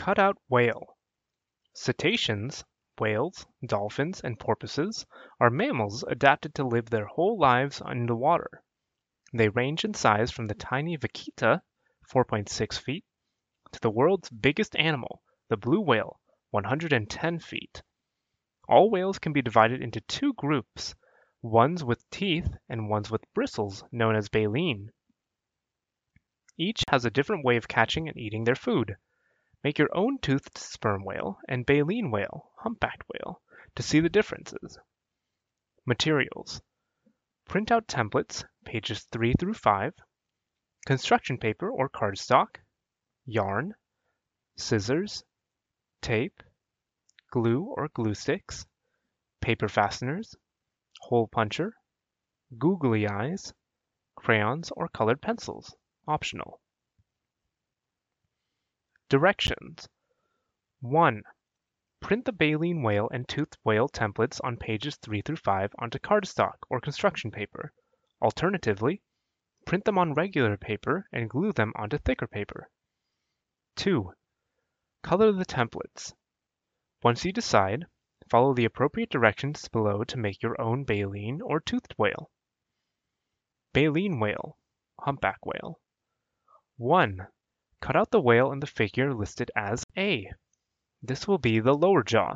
Cutout whale. Cetaceans, whales, dolphins, and porpoises are mammals adapted to live their whole lives in the water. They range in size from the tiny vaquita, 4.6 feet, to the world's biggest animal, the blue whale, 110 feet. All whales can be divided into two groups, ones with teeth and ones with bristles, known as baleen. Each has a different way of catching and eating their food. Make your own toothed sperm whale and baleen whale, humpbacked whale, to see the differences. Materials. Print out templates, pages 3 through 5, construction paper or cardstock, yarn, scissors, tape, glue or glue sticks, paper fasteners, hole puncher, googly eyes, crayons or colored pencils, optional. Directions. 1. Print the baleen whale and toothed whale templates on pages 3 through 5 onto cardstock or construction paper. Alternatively, print them on regular paper and glue them onto thicker paper. 2. Color the templates. Once you decide, follow the appropriate directions below to make your own baleen or toothed whale. Baleen whale, humpback whale. 1. Cut out the whale in the figure listed as A. This will be the lower jaw.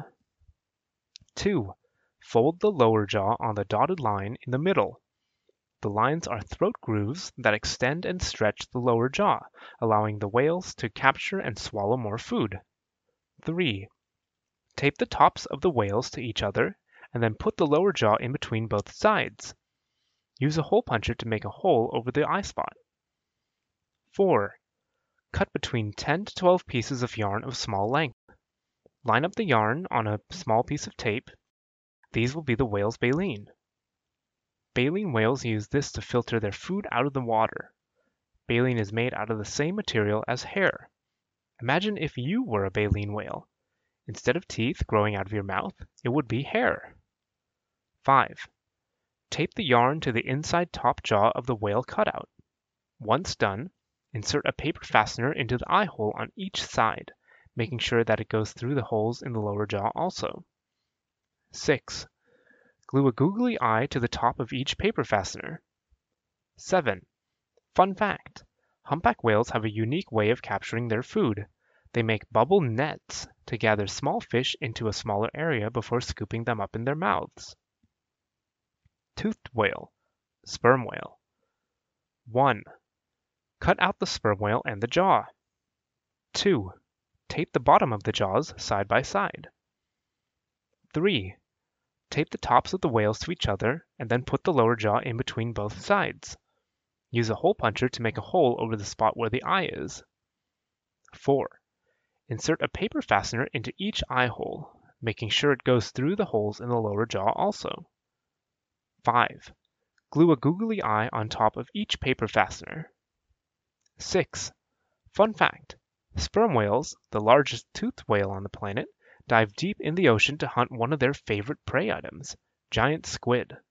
2. Fold the lower jaw on the dotted line in the middle. The lines are throat grooves that extend and stretch the lower jaw, allowing the whales to capture and swallow more food. 3. Tape the tops of the whales to each other and then put the lower jaw in between both sides. Use a hole puncher to make a hole over the eye spot. 4. Cut between 10 to 12 pieces of yarn of small length. Line up the yarn on a small piece of tape. These will be the whale's baleen. Baleen whales use this to filter their food out of the water. Baleen is made out of the same material as hair. Imagine if you were a baleen whale. Instead of teeth growing out of your mouth, it would be hair. 5. Tape the yarn to the inside top jaw of the whale cutout. Once done, insert a paper fastener into the eye hole on each side, making sure that it goes through the holes in the lower jaw also. 6. Glue a googly eye to the top of each paper fastener. 7. Fun fact: humpback whales have a unique way of capturing their food. They make bubble nets to gather small fish into a smaller area before scooping them up in their mouths. Toothed whale, sperm whale. 1. Cut out the sperm whale and the jaw. 2. Tape the bottom of the jaws side by side. 3. Tape the tops of the whales to each other and then put the lower jaw in between both sides. Use a hole puncher to make a hole over the spot where the eye is. 4. Insert a paper fastener into each eye hole, making sure it goes through the holes in the lower jaw also. 5. Glue a googly eye on top of each paper fastener. 6. Fun fact: sperm whales, the largest toothed whale on the planet, dive deep in the ocean to hunt one of their favorite prey items, giant squid.